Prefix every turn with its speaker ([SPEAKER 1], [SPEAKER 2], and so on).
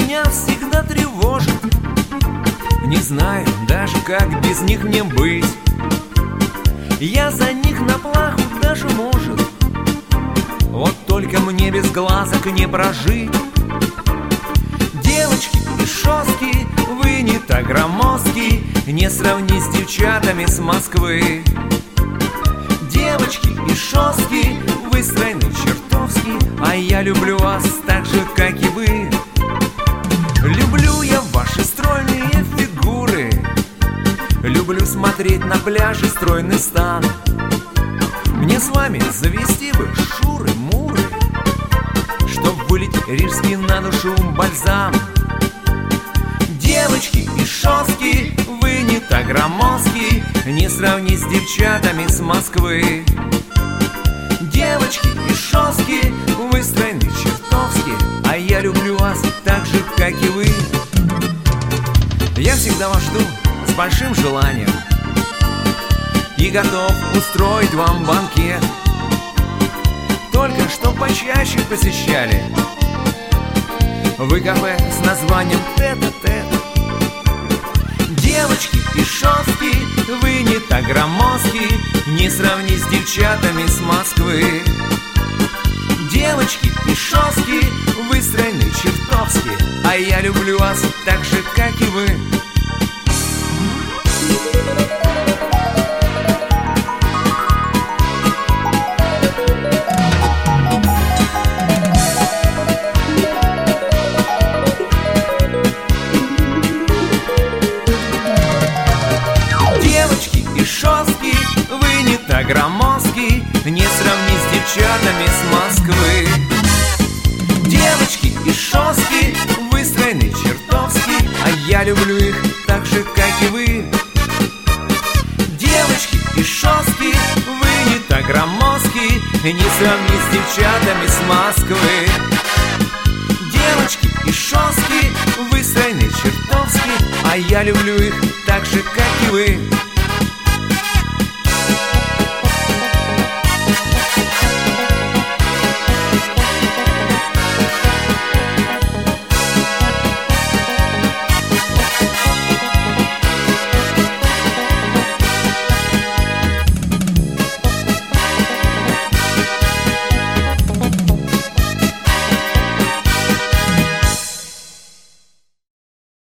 [SPEAKER 1] меня всегда тревожит. Не знаю даже, как без них мне быть. Я за них на плаху даже, может. Вот только мне без глазок не прожить. Девочки и шостки, вы не так громоздки, не сравнить с девчатами с Москвы. Девочки и шостки, вы стройны чертовски, а я люблю вас так же, как и вы. Люблю я ваши стройные фигуры, люблю смотреть на пляже стройный стан. Мне с вами завести бы шуры-муры, чтоб вылить рижский на душу бальзам. Девочки и шостки, вы не так громоздки, не сравнить с девчатами с Москвы. Девочки и шостки, вы стройны чертовски, а я люблю вас так же, как и вы. Я всегда вас жду с большим желанием и готов устроить вам банкет. Только что почаще посещали вы кафе с названием «Тет-а-тет». Девочки и шостки, вы не так громоздки, не сравнить с девчатами с Москвы. Девочки и шостки, вы стройны чертовски, а я люблю вас так же, как и вы. Шостки, вы не так громоздки, не сравнить с девчатами с Москвы. Девочки и шостки, вы стройны чертовски, а я люблю их так же, как и вы. Девочки и шостки, вы не так громоздки, не сравнить с девчатами с Москвы. Девочки и шостки, вы стройны чертовски, а я люблю их так же, как и вы.